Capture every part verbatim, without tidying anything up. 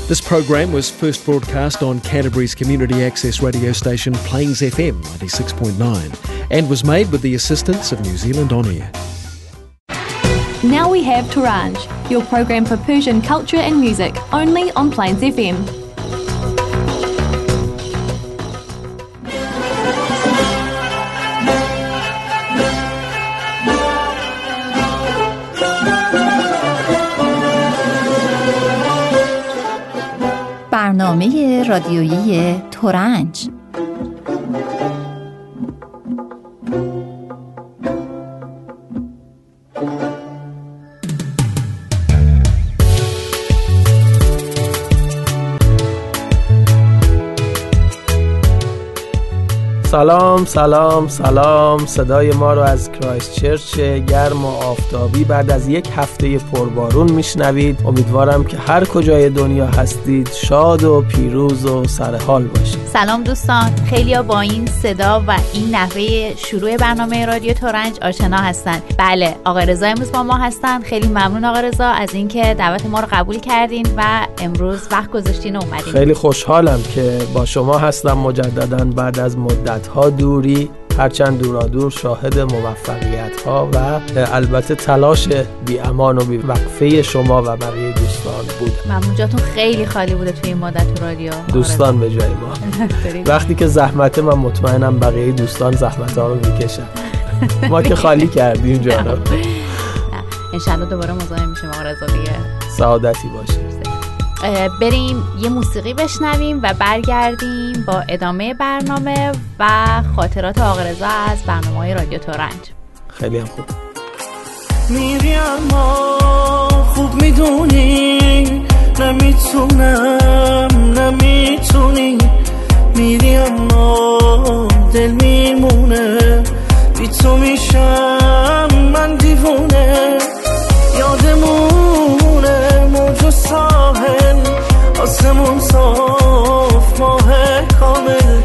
This program was first broadcast on Canterbury's community access radio station Plains F M ninety-six point nine and was made with the assistance of New Zealand On Air. Now we have Turanj, your program for Persian culture and music, only on Plains F M. برنامه رادیویی ترنج. سلام سلام سلام. صدای ما رو از کرایستچرچ گرم و آفتابی بعد از یک هفته پربارون میشنوید. امیدوارم که هر کجای دنیا هستید شاد و پیروز و سرحال باشید. سلام دوستان، خیلیا با این صدا و این نحوه شروع برنامه رادیو ترنج آشنا هستن. بله، آقا رضا امروز با ما هستن. خیلی ممنون آقا رضا از اینکه دعوت ما رو قبول کردین و امروز وقت گذاشتین و اومدین. خیلی خوشحالم که با شما هستم مجددا بعد از مدت ها دوری، هرچند دورادور شاهد موفقیت ها و البته تلاش بی امان و بی وقفه شما و بقیه دوستان بود. ممنون، جاتون خیلی خالی بوده توی این مدت تو رادیو. دوستان به جای ما. وقتی که زحمته، من مطمئنم بقیه دوستان زحمت ها رو میکشن. ما که خالی کردیم جا رو. انشالله دوباره مزاحم میشیم آقا رضا دیگه. سعادتی باشه. بریم یه موسیقی بشنویم و برگردیم با ادامه برنامه و خاطرات آقا رضا از برنامه‌های رادیو ترنج. خیلی هم خوب. میری اما خوب میدونی نمیتونم نمیتونی، میری اما دل میمونه، بی تو میشم من دیوونه، یادمونه موج و ساحل، آسمون صاف، ماه کامل،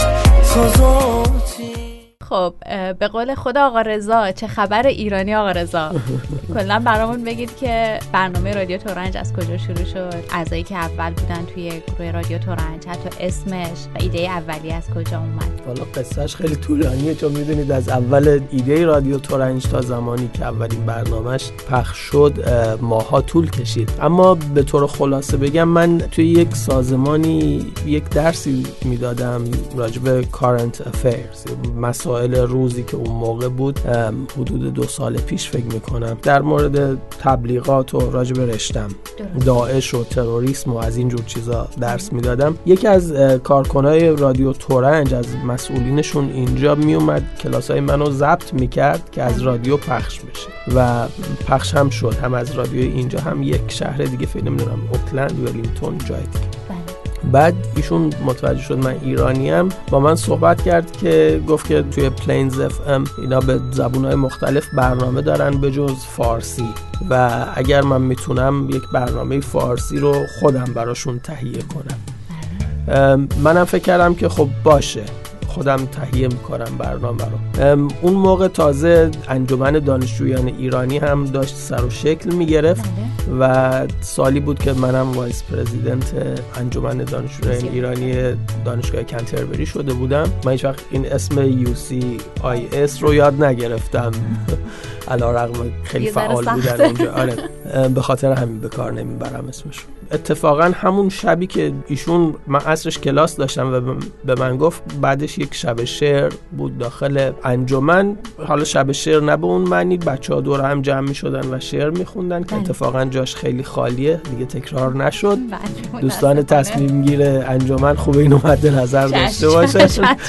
سازاتی. خب به قول خود آقا رضا، چه خبر ایرانی آقا رضا؟ کلا برامون بگید که برنامه رادیو ترنج از کجا شروع شد، اعضایی که اول بودن توی گروه رادیو ترنج، حتی اسمش و ایده اولیه از کجا اومد. حالا قصهش خیلی طولانیه، چون میدونید از اول ایده رادیو ترنج تا زمانی که اولین برنامهش پخش شد ماها طول کشید. اما به طور خلاصه بگم، من توی یک سازمانی یک درسی میدادم راجع به current affairs، مسائل روزی که اون موقع بود، حدود دو سال پیش فکر میکنم، در مورد تبلیغات و راجع به رشتم داعش و تروریسم و از این جور چیزا درس میدادم. یکی از کارکنای رادیو ترنج از مسئولینشون اینجا میومد کلاسای منو ضبط میکرد که از رادیو پخش بشه و پخش هم شد، هم از رادیو اینجا هم یک شهر دیگه، فکر نمیدونم اوکلند، ولینگتون، جای دیگه. بعد ایشون متوجه شد من ایرانیم، با من صحبت کرد که گفت که توی پلینز اف ام اینا به زبونهای مختلف برنامه دارن به جز فارسی و اگر من میتونم یک برنامه فارسی رو خودم براشون تهیه کنم. منم فکر کردم که خب باشه، خودم تهیه میکنم برنامه رو. اون موقع تازه انجمن دانشجویان ایرانی هم داشت سر و شکل میگرفت و سالی بود که منم وایس پرزیدنت انجمن دانشجویان ایرانی دانشگاه کنتربری شده بودم. من هیچ وقت این اسم یو سی آی اس رو یاد نگرفتم علیرغم خیلی فعال بودن اونجا. آره، به خاطر همین به کار نمیبرم اسمشو. اتفاقا همون شبی که ایشون، من عصرش کلاس داشتم و به من گفت، بعدش یک شب شعر بود داخل انجمن. حالا شب شعر نه به اون معنی، بچه‌ها دور هم جمع می‌شدن و شعر می‌خوندن که اتفاقا جاش خیلی خالیه، دیگه تکرار نشد. دوستان تصمیم گیره انجمن خوب اینو مد نظر داشته باشه.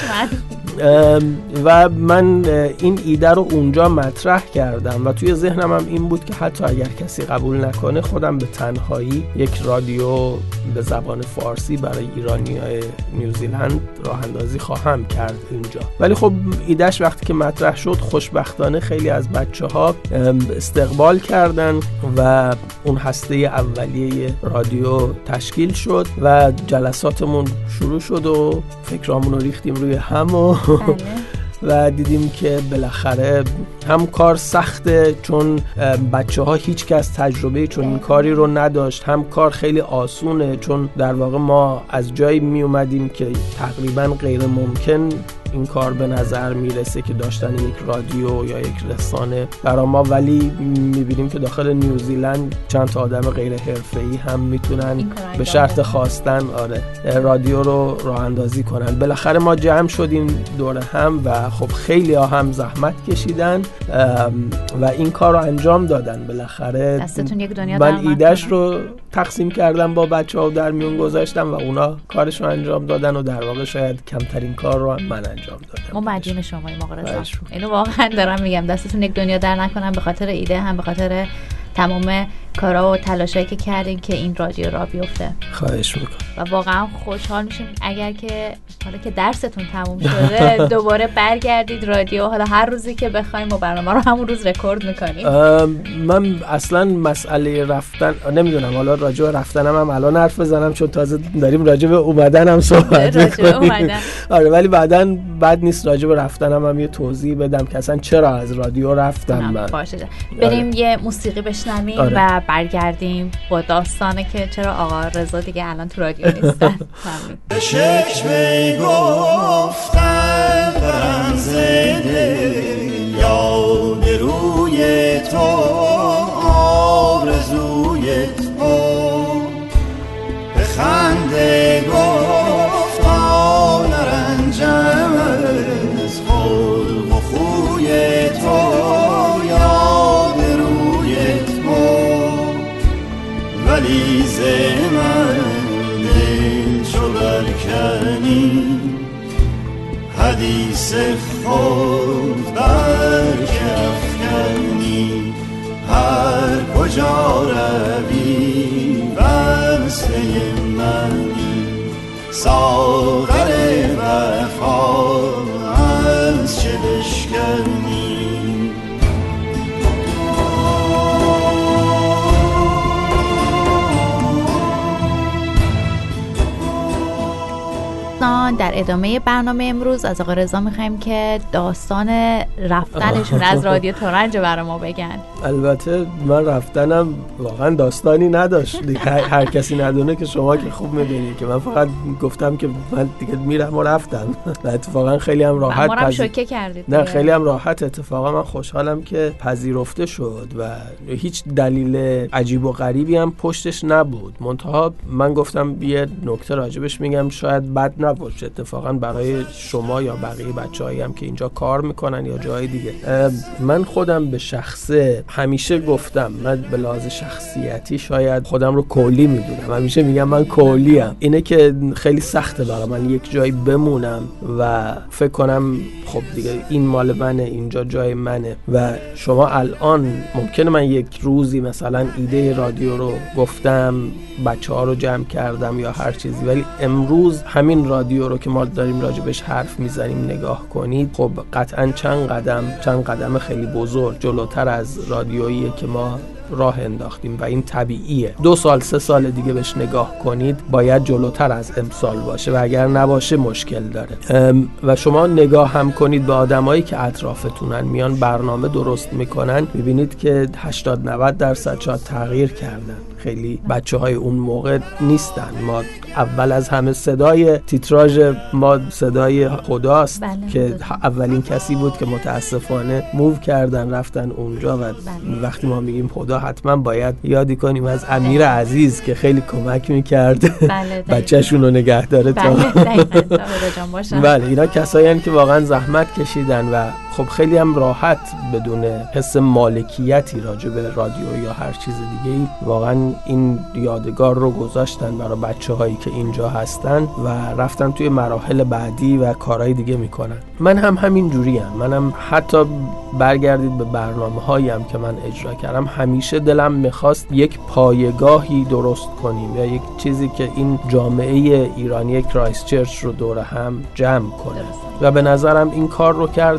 و من این ایده رو اونجا مطرح کردم و توی ذهنم هم این بود که حتی اگر کسی قبول نکنه، خودم به تنهایی یک رادیو به زبان فارسی برای ایرانی‌های نیوزیلند راه اندازی خواهم کرد اینجا. ولی خب ایدهش وقتی که مطرح شد، خوشبختانه خیلی از بچه‌ها استقبال کردن و اون هسته اولیه رادیو تشکیل شد و جلساتمون شروع شد و فکرامون رو ریختیم روی هم و و دیدیم که بالاخره هم کار سخته چون بچه ها هیچ کس تجربه چون این کاری رو نداشت، هم کار خیلی آسونه چون در واقع ما از جایی می اومدیم که تقریبا غیر ممکن این کار به نظر میرسه که داشتن یک رادیو یا یک رسانه برای ما، ولی میبینیم که داخل نیوزیلند چند تا آدم غیر حرفه‌ای هم میتونن به شرط خواستن آره رادیو رو راه اندازی کنن. بالاخره ما جمع شدیم دور هم و خب خیلی ها هم زحمت کشیدن و این کار رو انجام دادن. بالاخره دستتون یک دنیا من ایدهش رو تقسیم کردم با بچه‌ها و در میون گذاشتم و اونا کارش رو انجام دادن و در واقع شاید کمترین کار رو هم من انجام دادم. ما مدیون شماییم آقا رضا. اینو واقعا دارم میگم، دستتون یک دنیا در نکنم به خاطر ایده هم به خاطر تمام کارا و تلاشایی که کردین که این رادیو را بیفته. خواهش میکنم و واقعا خوشحال میشیم اگر که حالا که درستون تموم شده دوباره برگردید رادیو، حالا هر روزی که بخوایم و برنامه رو همون روز رکورد میکنیم. من اصلا مسئله رفتن نمیدونم، حالا راجع به رفتنم هم الان حرف بزنم چون تازه داریم راجع به اومدنم صحبت میکنیم. آره ولی بعداً بد نیست راجع به رفتنم هم یه توضیح بدم که اصلا چرا از رادیو رفتم من. باشه بریم آره. یه موسیقی بشنویم آره. و برگردیم با داستانه که چرا آقا رضا دیگه الان تو رادیو نیستن. به شکل گفتن برنزه دل یاد روی تو آرزوی تو به خنده گفتان رنجم از خلق و خوی تو ولی زمان دل چو برکنی حدیث خود برکفکنی هر کجا روی بسته منی ساغر وفا از چه بشکنی. در ادامه برنامه امروز از آقا رضا میخوایم که داستان رفتنشون از رادیو تورنج برای ما بگن. البته من رفتنم واقعا داستانی نداشت، هر کسی ندونه که شما که خوب میدونی که من فقط گفتم که من دیگه میرم و رفتم و اتفاقا خیلی هم راحت ما هم شوکه کردید. نه خیلی هم راحت، اتفاقا من خوشحالم که پذیرفته شد و هیچ دلیل عجیب و غریبی هم پشتش نبود. منتها من گفتم یه نکته راجبش میگم شاید بد نباشه اتفاقا برای شما یا بقیه بچه‌هایی هم که اینجا کار میکنن یا جای دیگه. من خودم به شخصه همیشه گفتم من به لحاظ شخصیتی شاید خودم رو کولی میدونم، همیشه میگم من کولیم. اینه که خیلی سخته برای من یک جایی بمونم و فکر کنم خب دیگه این مال منه، اینجا جای منه. و شما الان ممکنه من یک روزی مثلا ایده رادیو رو گفتم، بچه‌ها رو جمع کردم یا هر چیزی، ولی امروز همین رادیو رو که ما داریم راجبش حرف میزنیم نگاه کنید، خب قطعاً چند قدم چند قدم خیلی بزرگ جلوتر از رادیویی که ما راه انداختیم و این طبیعیه. دو سال سه سال دیگه بهش نگاه کنید باید جلوتر از امسال باشه و اگر نباشه مشکل داره. و شما نگاه هم کنید به آدمایی که اطرافتونن میان برنامه درست میکنن، میبینید که هشتاد نود درصد شاید تغییر کردن. خیلی بچه های اون موقع نیستن. ما اول از همه صدای تیتراژ ما صدای خداست بله. که اولین کسی بود که متاسفانه موو کردن رفتن اونجا و بله. وقتی ما میگیم خدا حتما باید یادی کنیم از امیر بله. عزیز که خیلی کمک میکرد بله بچه‌شون رو نگه داره بله. تا بله اینا کسایی هستن که واقعا زحمت کشیدن و خب خیلی هم راحت بدون حس مالکیتی راجع به رادیو یا هر چیز دیگه ای واقعا این یادگار رو گذاشتن برای بچه‌هایی که اینجا هستن و رفتن توی مراحل بعدی و کارهای دیگه میکنن. من هم همین جوریم. منم حتی برگردید به برنامه‌هایی هم که من اجرا کردم، همیشه دلم میخواست یک پایگاهی درست کنیم یا یک چیزی که این جامعه ایرانی کرایست چرچ رو دور هم جمع کنه و به نظرم این کار رو کردم و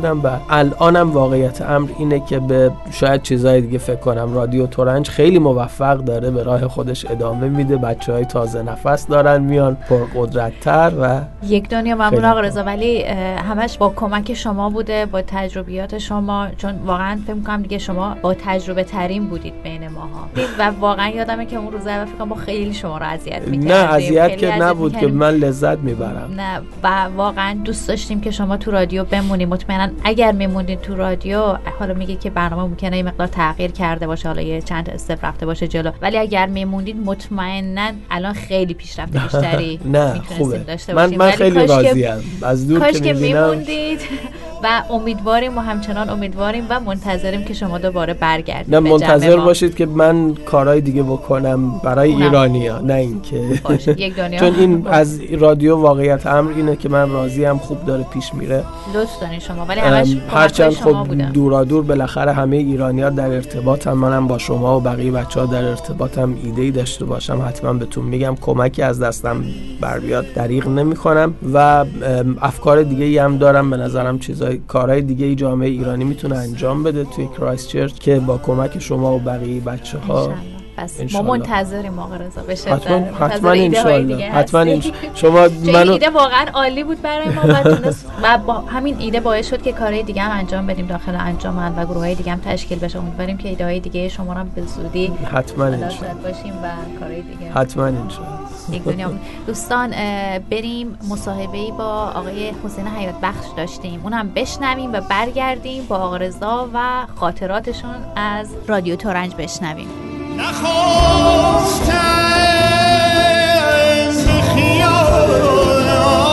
الانم واقعیت امر اینه که به شاید چیزای دیگه فکر کنم رادیو ترنج خیلی موفق داره به راه خودش ادامه میده، بچهای تازه نفس دارن میان پرقدرت‌تر و یک دنیا ممنون آقا رضا، ولی همش با کمک شما بوده، با تجربیات شما، چون واقعا فکر می‌کنم دیگه شما با تجربه ترین بودید بین ماها و واقعا یادمه که اون روزا فکر کنم با خیلی شما رو اذیت می‌کردیم. نه اذیت که نبود که من لذت میبرم. نه و واقعا دوست داشتیم که شما تو رادیو بمونید. مطمئنا اگر میموندید تو رادیو، حالا میگید که برنامه ممکنه یه مقدار تغییر کرده باشه، حالا یه چند استپ رفته باشه جلو، ولی اگر میموندید مطمئنا الان خیلی پیشرفت بیشتری نه خوبه. داشته من من خیلی راضیم از دور کاش که میموندید و امیدواریم و همچنان امیدواریم و منتظریم که شما دوباره برگردید. نه منتظر باشید که من کارهای دیگه بکنم برای ایرانیا، نه اینکه یک دنیا. چون این از رادیو واقعیت امر اینه که من راضیم، خوب داره پیش میره. لطف دارین شما، ولی همش هرچند خب دورا دور بالاخره همه ایرانی‌ها در ارتباطم، منم با شما و بقیه بچه‌ها در ارتباطم، ایده‌ای داشته باشم حتما بهتون میگم، کمکی از دستم بر بیاد دریغ نمی‌کنم و افکار دیگه‌ای هم دارم. به نظرم چیزای کارهای دیگه‌ای جامعه ایرانی میتونه انجام بده توی کرایست چرچ که با کمک شما و بقیه بچه‌ها بس ما منتظریم آقا رضا بشه. حتما حتما ان شاءالله حتما این شما منو ایده واقعا عالی بود برای ما و تونست و با همین ایده باعث شد که کارهای دیگه هم انجام بدیم داخل انجمن و گروه‌های دیگه هم تشکیل بشه. امیدواریم که ایده‌های دیگه شما رو به زودی حتما ان شاءالله باشیم و کارهای دیگه حتما ان شاءالله. یک دنیا. دوستان بریم مصاحبه‌ای با آقای حسین حیات بخش داشتیم، اونم بشنویم و برگردیم با آقا رضا و خاطراتشون از رادیو ترنج بشنویم. نخواستم ز خیال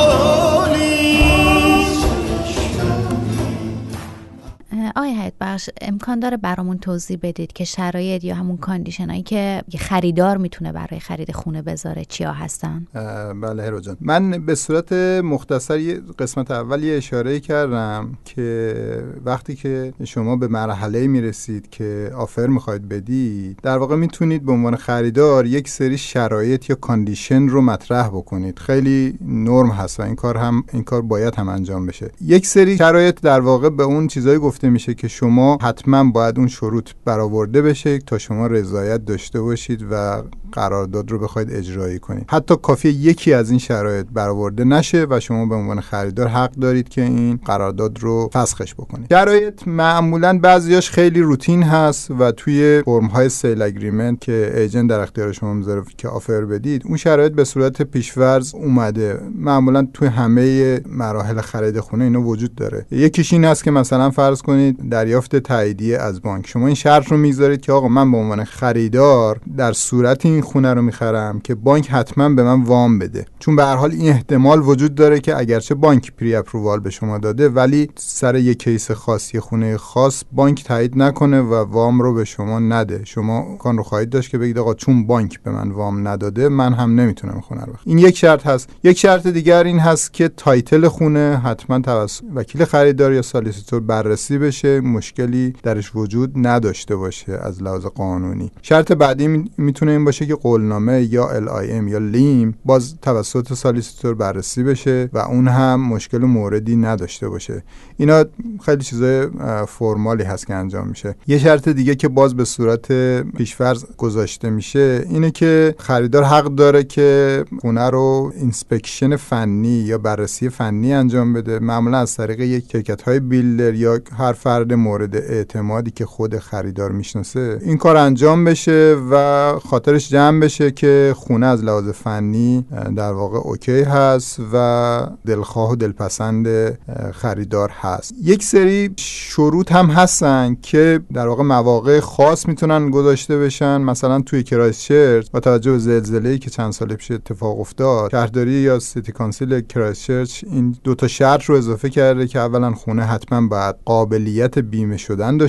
آقای حیات بخش، امکان داره برامون توضیح بدید که شرایط یا همون کاندیشنایی که خریدار میتونه برای خرید خونه بذاره چیا هستن؟ بله هرو جان، من به صورت مختصر یه قسمت اولی اشاره کردم که وقتی که شما به مرحله میرسید که آفر میخواید بدید، در واقع میتونید به عنوان خریدار یک سری شرایط یا کاندیشن رو مطرح بکنید. خیلی نرم هست و این کار هم این کار باید هم انجام بشه. یک سری شرایط در واقع به اون چیزایی گفته میشه که شما حتما باید اون شروط برآورده بشه تا شما رضایت داشته باشید و قرارداد رو بخواید اجرایی کنید. حتی کافیه یکی از این شرایط برآورده نشه و شما به عنوان خریدار حق دارید که این قرارداد رو فسخش بکنید. شرایط معمولاً بعضیاش خیلی روتین هست و توی فرم‌های سیل اگریمنت که ایجنت در اختیار شما میذاره که آفر بدید، اون شرایط به صورت پیش‌فرض اومده. معمولاً توی همه مراحل خرید خونه اینا وجود داره. یکیش این هست که مثلا فرض کنید دریافت تاییدیه از بانک. شما این شرط رو میذارید که آقا من به عنوان خریدار در صورت این خونه رو میخرم که بانک حتما به من وام بده، چون به هر حال این احتمال وجود داره که اگرچه بانک پری اپرووال به شما داده ولی سر یک کیس خاصی خونه خاص بانک تایید نکنه و وام رو به شما نده. شما کان رو خواهید داشت که بگید آقا چون بانک به من وام نداده من هم نمیتونم خونه رو بخرم. این یک شرط هست. یک شرط دیگر این هست که تایتل خونه حتما توسط وکیل خریدار یا سالیسیتور بررسی بشه، مشکلی درش وجود نداشته باشه از لحاظ قانونی. شرط بعدی میتونه این باشه که قولنامه یا ال آی ام یا لیم باز توسط سالیسیتور بررسی بشه و اون هم مشکل موردی نداشته باشه. اینا خیلی چیزای فرمالی هست که انجام میشه. یه شرط دیگه که باز به صورت پیش‌فرض گذاشته میشه اینه که خریدار حق داره که خونه رو اینسپکشن فنی یا بررسی فنی انجام بده، معمولا از طریق یک شرکت‌های بیلدر یا هر فرد مورد اعتمادی که خود خریدار میشناسه این کار انجام بشه و خاطرش جمع بشه که خونه از لحاظ فنی در واقع اوکی هست و دلخواه و دلپسند خریدار هست. یک سری شروط هم هستن که در واقع مواقع خاص میتونن گذاشته بشن. مثلا توی کرایست چرچ با توجه به زلزله‌ای که چند سال پیش اتفاق افتاد، شهرداری یا سیتی کانسیل کرایست چرچ این دو تا شرط رو اضافه کرده که اولا خونه حتما باید قابلیت بیمه شدن داشته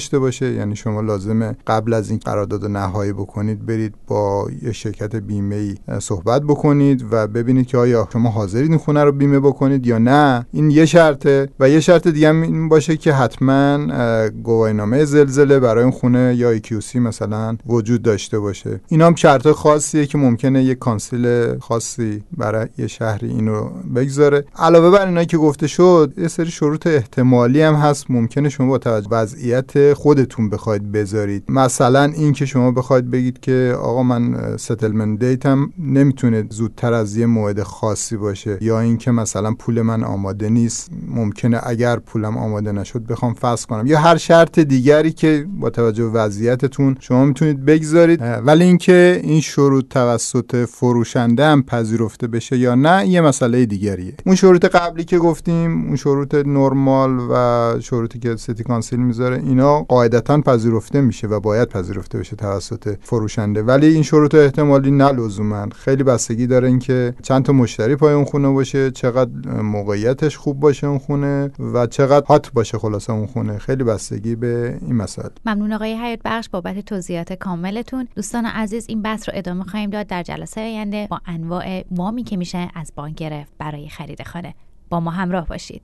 داشته باشه. یعنی شما لازمه قبل از این قرارداد نهایی بکنید برید با یه شرکت بیمه‌ای صحبت بکنید و ببینید که آیا شما حاضرید این خونه رو بیمه بکنید یا نه. این یه شرطه. و یه شرط دیگه هم این باشه که حتما گواهینامه زلزله برای اون خونه یا ای کیو سی مثلا وجود داشته باشه. اینا هم شرط خاصیه که ممکنه یه کانسیل خاصی برای یه شهری اینو بگذاره. علاوه بر اینا که گفته شد، یه سری شروط احتمالی هم هست ممکنه شما با توجه به وضعیت خودتون بخواید بذارید. مثلا این که شما بخواید بگید که آقا من ستلمنت دیتم نمیتونه زودتر از یه موعد خاصی باشه، یا این که مثلا پول من آماده نیست، ممکنه اگر پولم آماده نشد بخوام فسخ کنم، یا هر شرط دیگری که با توجه به وضعیتتون شما میتونید بگذارید. ولی اینکه این شروط توسط فروشنده هم پذیرفته بشه یا نه یه مسئله دیگریه. اون شروط قبلی که گفتیم، اون شروط نرمال و شروطی که سیتی کانسیل میذاره، اینا قاعدتاً پذیرفته میشه و باید پذیرفته بشه توسط فروشنده. ولی این شروط احتمالی نه لزوما، خیلی بستگی داره اینکه چند تا مشتری پای اون خونه باشه، چقدر موقعیتش خوب باشه اون خونه و چقدر هات باشه خلاصه اون خونه. خیلی بستگی به این مسئله. ممنون آقای حیات بخش بابت توضیحات کاملتون. دوستان عزیز، این بحث رو ادامه خواهیم داد در جلسه آینده با انواع وامی که میشه از بانک گرفت برای خرید خانه. با ما همراه باشید.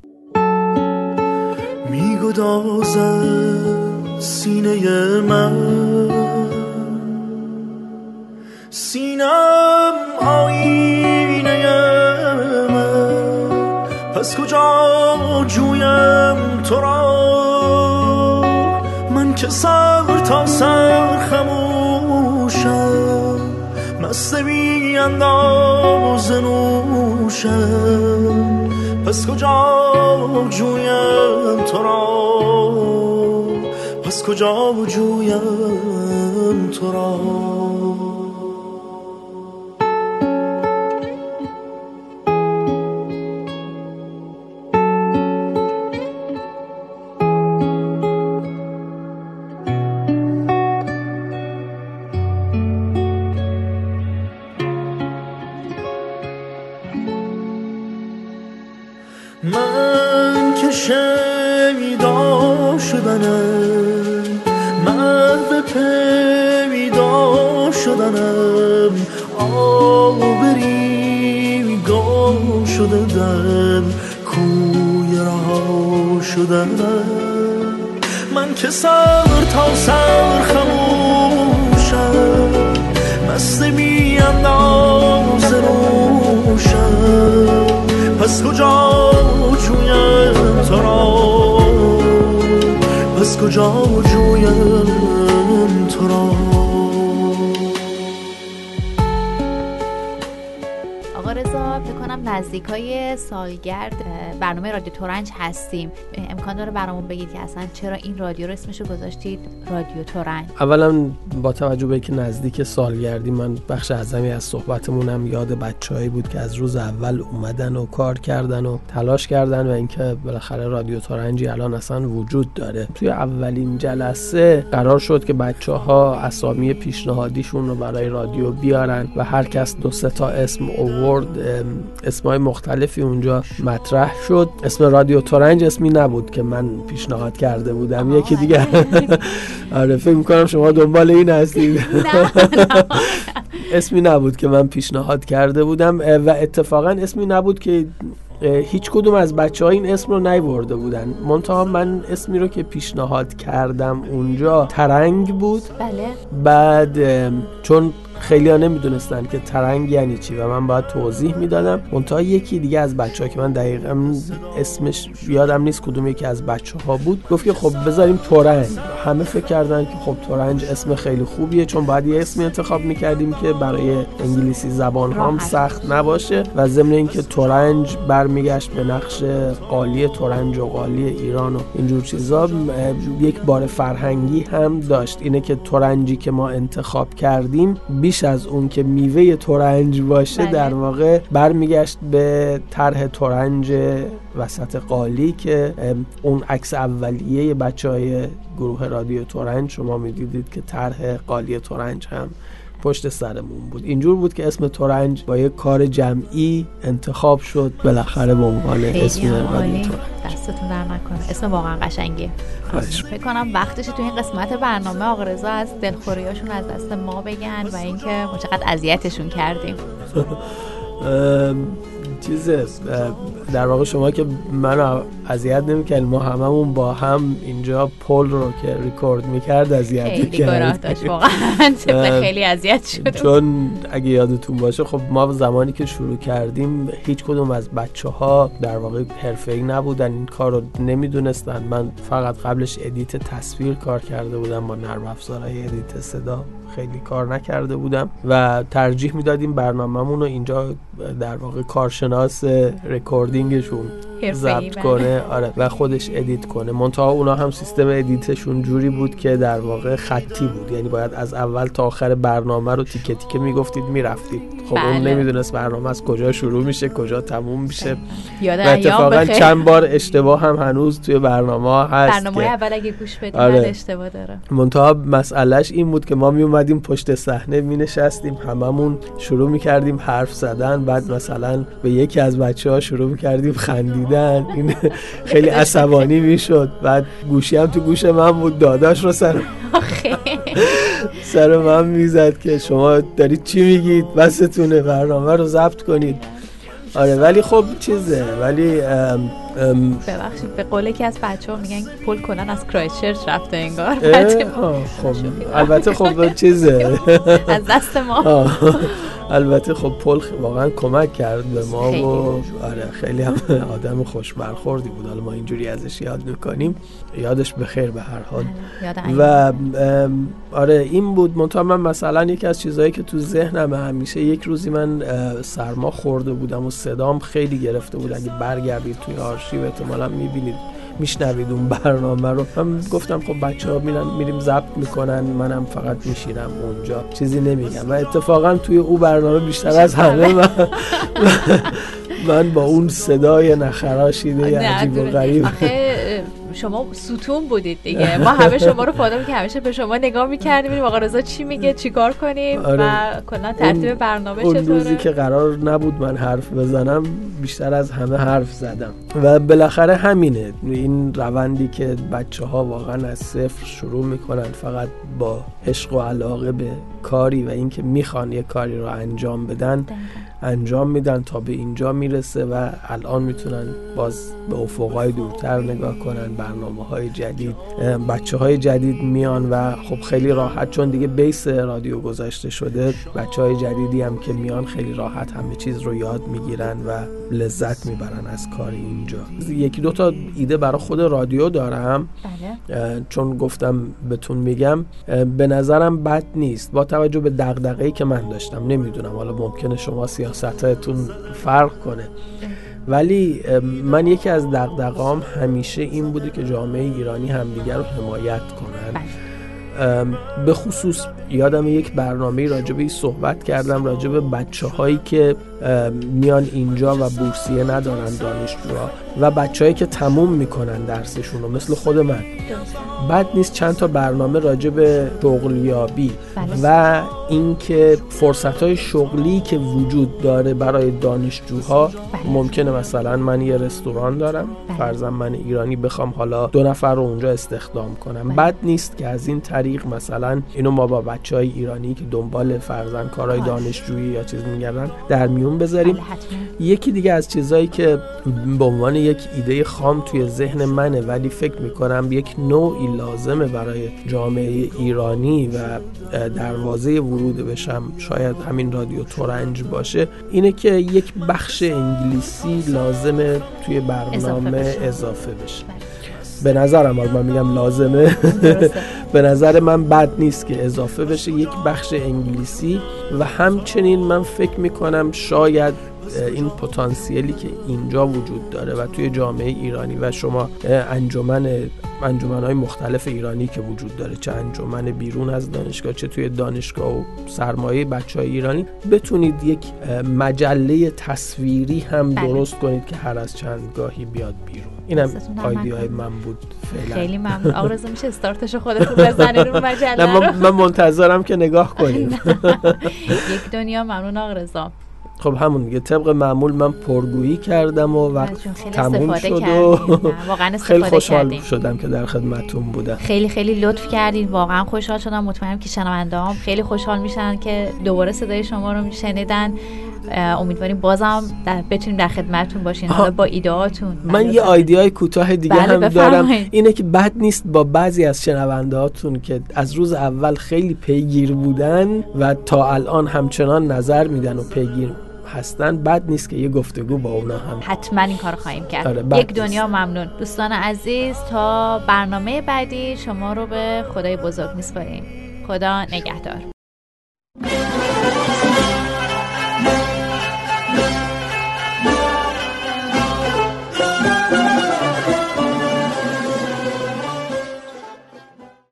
میگدازد سینه من، سینم آینه من، پس کجا جویم تو را؟ من که سر تا سر خموشم، مست بی انداز نوشم، پس کجا جویم تو را؟ پس کجا جویم تو را؟ من که شیدا شدنم، مرد پیدا شدنم، آبری گم شده در کوی رها شدنم. من که سر تا سر خموشم، مست بی انداز روشم، پس کجا جویم تو را؟ پس کجا جویم تو را؟ آقا رضا، فکر کنم نزدیکای سالگرد برنامه رادیو تورنج هستیم. امکان داره برامون بگید که اصلا چرا این رادیو رو اسمشو گذاشتید رادیو تورنج؟ اولا با توجه به که نزدیک سالگردی، من بخش اعظمی از صحبتمونم یاد بچه‌هایی بود که از روز اول اومدن و کار کردن و تلاش کردن و اینکه بالاخره رادیو تورنجی الان اصلا وجود داره. توی اولین جلسه قرار شد که بچه‌ها اسامی پیشنهادیشون رو برای رادیو بیارن و هر کس دو سه تا اسم آورد. اسمای مختلفی اونجا مطرح شد. اسم رادیو تورنج اسمی نبود که من پیشنهاد کرده بودم، یکی دیگه. آره فکر می‌کنم شما دنبال این هستید. اسمی نبود که من پیشنهاد کرده بودم و اتفاقا اسمی نبود که هیچ کدوم از بچه‌ها این اسم رو نیورده بودن. منتها من اسمی رو که پیشنهاد کردم اونجا ترنگ بود. بله. بعد چون خیلی ها نمیدونستن که ترنگ یعنی چی و من باید توضیح میدادم. منتها یکی دیگه از بچه ها که من دقیقا اسمش یادم نیست کدوم یکی از بچه ها بود، گفت که خب بذاریم تورنج. همه فکر کردن که خب تورنج اسم خیلی خوبیه، چون باید یه اسمی انتخاب میکردیم که برای انگلیسی زبان هم سخت نباشه و ضمن اینکه تورنج برمیگشت به نقش قالی تورنج و قالی ایران و اینجور چیزا، یک بار فرهنگی هم داشت. اینه که تورنجی که ما انتخاب کردیم بیش از اون که میوه تورنج باشه بله. در واقع برمیگشت به طرح تورنج وسط قالی که اون عکس اولیه بچهای گروه رادیو تورنج شما میدیدید که طرح قالی تورنج هم پشت سرمون بود. اینجور بود که اسم ترنج با یک کار جمعی انتخاب شد بالاخره به عنوان اسم رادیو ترنج. دستتون در نکنه، اسم واقعا قشنگیه. فکر کنم وقتش تو این قسمت برنامه آقا رضا از دلخوریاشون از دست ما بگن و اینکه ما چقدر اذیتشون کردیم. چیزه در واقع شما که منو اذیت نمی‌کنید، ما هممون با هم اینجا پول رو که ریکورد می‌کرد اذیت می‌کرد. خیلی گناه داشت واقعا، خیلی اذیت شد. چون اگه یادتون باشه خب ما زمانی که شروع کردیم هیچ کدوم از بچه‌ها در واقع حرفه‌ای نبودن، این کار رو نمی‌دونستن. من فقط قبلش ادیت تصویر کار کرده بودم، با نرم افزارهای ادیت صدا خیلی کار نکرده بودم و ترجیح میدادیم برنامه‌مون رو اینجا در واقع کارشناس رکوردینگشون ضبط کنه آره و خودش ادیت کنه. منتها اونا هم سیستم ادیتشون جوری بود که در واقع خطی بود، یعنی باید از اول تا آخر برنامه رو تیکه تیکه میگفتید میرفتید. خب بله. اون نمیدونست برنامه از کجا شروع میشه کجا تموم میشه و اتفاقا چند بار اشتباه هم هنوز توی برنامه هست. برنامه اول اگه گوش بدید آره. اشتباه داره. منتها مسئلهش این بود که ما می اومدیم پشت صحنه می نشستیم، هممون شروع میکردیم حرف زدن، بعد مثلا به یکی از بچه‌ها شروع میکردیم خندیدن، این خیلی عصبانی میشد. بعد گوشی هم تو گوش من بود، داداش رو سر سر من میزد که شما دارید چی میگید، بستونه برنامه رو ضبط کنید. آره ولی خب چیزه ولی ام ام ببخشید به قول یکی از بچه‌ها میگن پول کنن از کرایستچرچ رفته انگار. خب البته خب چیزه از دست ما. البته خب پل واقعا کمک کرد به ما و آره خیلی هم آدم خوش برخوردی بود. حالا ما اینجوری ازش یاد میکنیم، یادش بخیر به هر حال. و آره این بود. منتها من مثلا یکی از چیزهایی که تو ذهنم همیشه، یک روزی من سرما خورده بودم و صدام خیلی گرفته بود. اگه برگردید توی آرشیو احتمالاً میبینید میشنوید اون برنامه رو. من گفتم خب بچه‌ها میرن میریم ضبط میکنن، منم فقط میشینم اونجا چیزی نمیگم. و اتفاقا توی اون برنامه بیشتر از همه من, من با اون صدای نخراشیده عجیب و غریب شما ستون بودید دیگه. ما همه شما رو فالو می‌کردیم، همیشه به شما نگاه می‌کردیم ببینیم آقا رضا چی میگه، چیکار کنیم آره. و کلا ترتیب برنامه چطوره. اون روزی که قرار نبود من حرف بزنم بیشتر از همه حرف زدم و بالاخره همینه. این روندی که بچه‌ها واقعا از صفر شروع میکنن فقط با عشق و علاقه به کاری و اینکه میخوان یه کاری رو انجام بدن ده. انجام میدن تا به اینجا میرسه و الان میتونن باز به افقهای دورتر نگاه کنن، برنامه‌های جدید، بچه‌های جدید میان و خب خیلی راحت، چون دیگه بیس رادیو گذاشته شده، بچه‌های جدیدی هم که میان خیلی راحت همه چیز رو یاد میگیرن و لذت میبرن از کار اینجا. یکی دو تا ایده برای خود رادیو دارم بله. چون گفتم بهتون میگم به نظرم بد نیست با توجه به دغدغه‌ای که من داشتم. نمیدونم حالا ممکنه شما سیاستتون فرق کنه، ولی من یکی از دغدغه‌هام همیشه این بوده که جامعه ایرانی همدیگر رو حمایت کنن. به خصوص یادم یک برنامه راجع به این صحبت کردم، راجع به بچه‌هایی که میان اینجا و بورسیه ندارن، دانشجوها و بچه‌هایی که تموم میکنن درسشون رو مثل خود من. بد نیست چند تا برنامه راجع به شغلیابی و اینکه فرصت‌های شغلی که وجود داره برای دانشجوها. ممکنه مثلا من یه رستوران دارم، فرضاً من ایرانی بخوام حالا دو نفر رو اونجا استخدام کنم، بد نیست که از این طریق مثلا اینو ما با بچهای ایرانی که دنبال فرضاً کارهای دانشجویی یا چیز می‌گردن در میون بذاریم. یکی دیگه از چیزایی که به عنوان یک ایده خام توی ذهن منه ولی فکر می‌کنم یک نوعی لازمه برای جامعه ایرانی و دروازه ورود بشم شاید همین رادیو ترنج باشه، اینه که یک بخش انگلیسی لازمه توی برنامه اضافه بشه, اضافه بشه. به نظرم من میگم لازمه به نظر من بد نیست که اضافه بشه یک بخش انگلیسی و همچنین من فکر میکنم شاید این پتانسیلی که اینجا وجود داره و توی جامعه ایرانی و شما انجمن انجمن‌های مختلف ایرانی که وجود داره، چه انجمن بیرون از دانشگاه چه توی دانشگاه و سرمایه بچه‌های ایرانی، بتونید یک مجله تصویری هم درست کنید که هر از چند گاهی بیاد بیرون. اینم آیدیای من بود فعلا. خیلی ممنون. آقا رضا میشه استارتشو خودتون بزنید رو مجله؟ من, من منتظرم که نگاه کنیم. یک دنیا. ممنون آقا رضا. خب همون دیگه طبق معمول من پرگویی کردم و وقت تموم شد و واقعا خیلی خوشحال کردیم. شدم که در خدمتتون بودم. خیلی خیلی لطف کردین، واقعا خوشحال شدم. مطمئنم که شنونده‌هام خیلی خوشحال میشن که دوباره صدای شما رو میشنیدن. امیدواریم بازم در بتونیم در خدمتتون باشین حالا با ایده‌هاتون. من یه آیدیای کوتاه دیگه بله هم بفرمایید. دارم، اینه که بد نیست با بعضی از شنونده‌هاتون که از روز اول خیلی پیگیر بودن و تا الان همچنان نظر میدن و پیگیر هستن، بد نیست که یه گفتگو با اونا هم. حتما این کار خواهیم کرد. آره، یک دنیا. ممنون دوستان عزیز. تا برنامه بعدی شما رو به خدای بزرگ میسپاریم. خدا نگهدار.